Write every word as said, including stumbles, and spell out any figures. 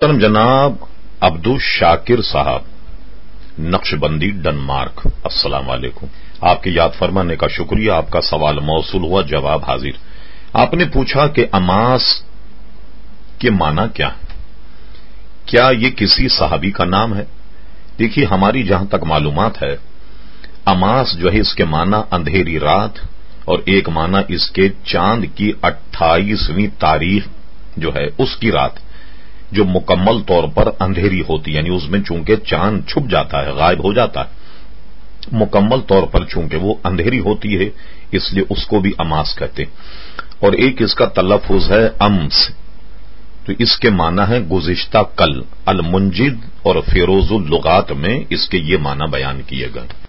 मोहतरम जनाब अब्दुल शाकिर साहब, नक्शबंदी, डेनमार्क। अस्सलाम वालेकुम। आपके याद फरमाने का शुक्रिया। आपका सवाल मौसूल हुआ, जवाब हाजिर। आपने पूछा कि अमास के माना क्या है, क्या ये किसी सहाबी का नाम है? देखिए, हमारी जहां तक मालूमात है, अमास जो है इसके माना अंधेरी रात, और एक माना इसके चांद की अट्ठाईसवीं तारीख जो है उसकी रात, जो मुकम्मल तौर पर अंधेरी होती, यानी उसमें चूंकि चांद छुप जाता है, गायब हो जाता है, मुकम्मल तौर पर चूंकि वो अंधेरी होती है, इसलिए उसको भी अमास कहते हैं। और एक इसका तलफ्फुज है अम्स, तो इसके माना है गुज़िश्ता कल। अल मुंजिद और फिरोजुल लुगात में इसके ये माना बयान किए गए।